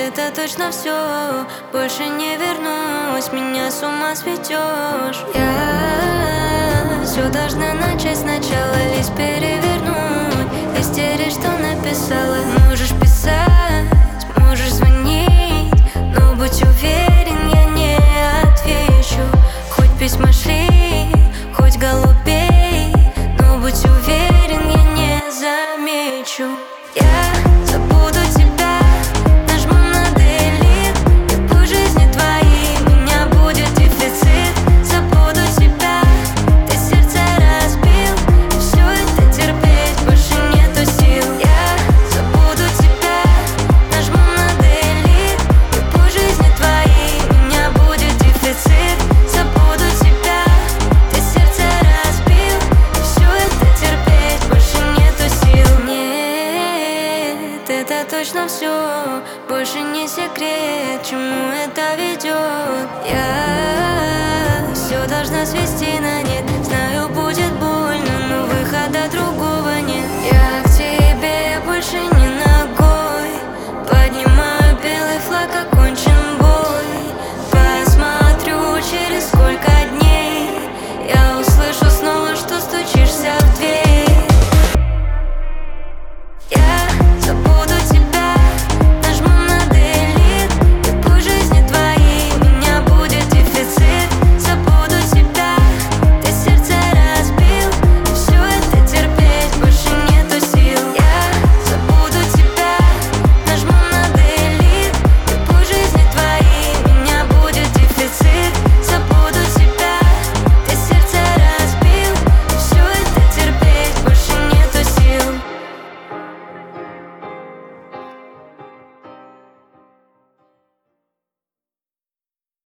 это точно все. Больше не вернусь, меня с ума светешь. Я все должна начать сначала, лишь перевернуть истеришь, что написала. Можешь писать, можешь звонить, но будь уверен, я не отвечу. Хоть письма шли, хоть голубей, но будь уверен, я не замечу. Я забуду тебя, нажму на delete, и по жизни твоей меня будет дефицит. Забуду тебя, ты сердце разбил, и все это терпеть больше нету сил. Я забуду тебя, нажму на delete, и по жизни твоей меня будет дефицит. Забуду тебя, ты сердце разбил, и все это терпеть больше нету сил. Нет, это точно все, больше не секрет, к чему это ведет. Я все должна свести на нет, знаю,